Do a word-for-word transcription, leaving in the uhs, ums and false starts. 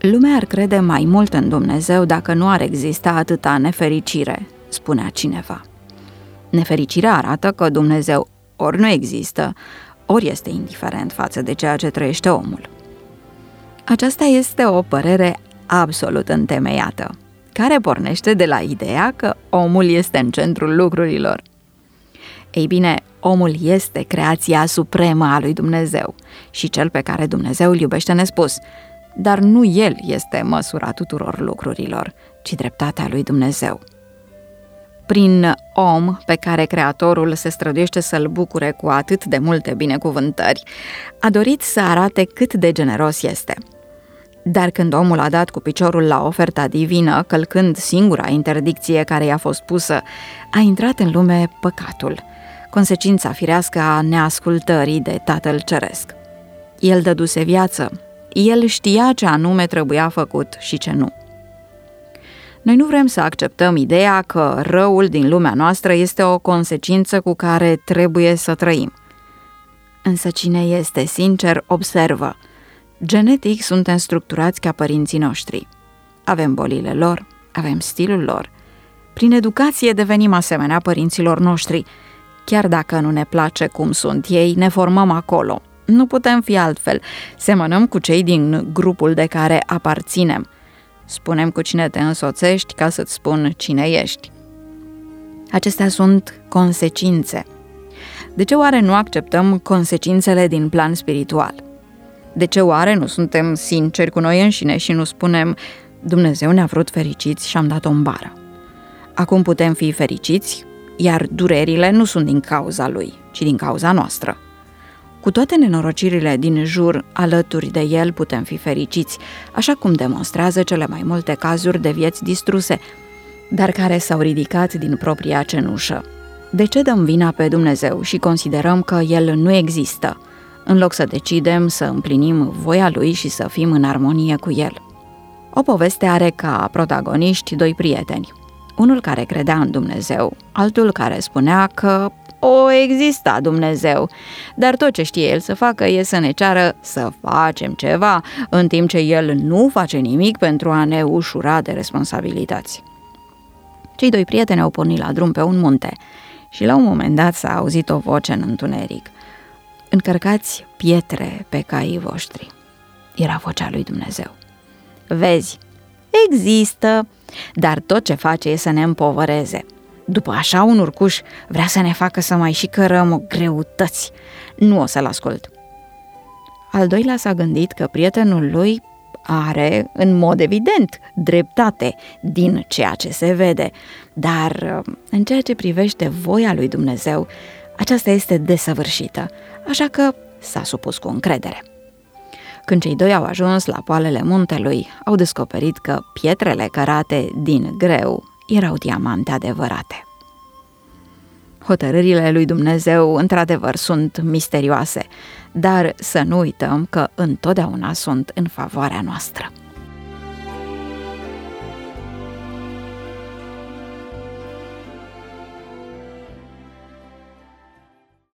Lumea ar crede mai mult în Dumnezeu dacă nu ar exista atâta nefericire, spunea cineva. Nefericirea arată că Dumnezeu ori nu există, ori este indiferent față de ceea ce trăiește omul. Aceasta este o părere absolut întemeiată, care pornește de la ideea că omul este în centrul lucrurilor. Ei bine, omul este creația supremă a lui Dumnezeu și cel pe care Dumnezeu îl iubește nespus, dar nu el este măsura tuturor lucrurilor, ci dreptatea lui Dumnezeu. Prin om, pe care Creatorul se străduiește să-l bucure cu atât de multe binecuvântări, a dorit să arate cât de generos este. Dar când omul a dat cu piciorul la oferta divină, călcând singura interdicție care i-a fost pusă, a intrat în lume păcatul, consecința firească a neascultării de Tatăl Ceresc. El dăduse viață, el știa ce anume trebuia făcut și ce nu. Noi nu vrem să acceptăm ideea că răul din lumea noastră este o consecință cu care trebuie să trăim. Însă cine este sincer observă. Genetic suntem structurați ca părinții noștri. Avem bolile lor, avem stilul lor. Prin educație devenim asemenea părinților noștri. Chiar dacă nu ne place cum sunt ei, ne formăm acolo. Nu putem fi altfel. Semănăm cu cei din grupul de care aparținem. Spunem cu cine te însoțești ca să-ți spun cine ești. Acestea sunt consecințe. De ce oare nu acceptăm consecințele din plan spiritual? De ce oare nu suntem sinceri cu noi înșine și nu spunem Dumnezeu ne-a vrut fericiți și am dat-o în bară? Acum putem fi fericiți, iar durerile nu sunt din cauza Lui, ci din cauza noastră. Cu toate nenorocirile din jur, alături de El putem fi fericiți, așa cum demonstrează cele mai multe cazuri de vieți distruse, dar care s-au ridicat din propria cenușă. De ce dăm vina pe Dumnezeu și considerăm că El nu există, în loc să decidem să împlinim voia Lui și să fim în armonie cu El? O poveste are ca protagoniști doi prieteni, unul care credea în Dumnezeu, altul care spunea că o exista Dumnezeu, dar tot ce știe el să facă e să ne ceară să facem ceva, în timp ce el nu face nimic pentru a ne ușura de responsabilități. Cei doi prieteni au pornit la drum pe un munte și la un moment dat s-a auzit o voce în întuneric. Încărcați pietre pe caii voștri. Era vocea lui Dumnezeu. Vezi, există, dar tot ce face e să ne împovăreze. După așa un urcuș vrea să ne facă să mai și cărăm greutăți. Nu o să-l ascult. Al doilea s-a gândit că prietenul lui are, în mod evident, dreptate din ceea ce se vede, dar în ceea ce privește voia lui Dumnezeu, aceasta este desăvârșită, așa că s-a supus cu încredere. Când cei doi au ajuns la poalele muntelui, au descoperit că pietrele cărate din greu erau diamante adevărate. Hotărârile lui Dumnezeu, într-adevăr, sunt misterioase, dar să nu uităm că întotdeauna sunt în favoarea noastră.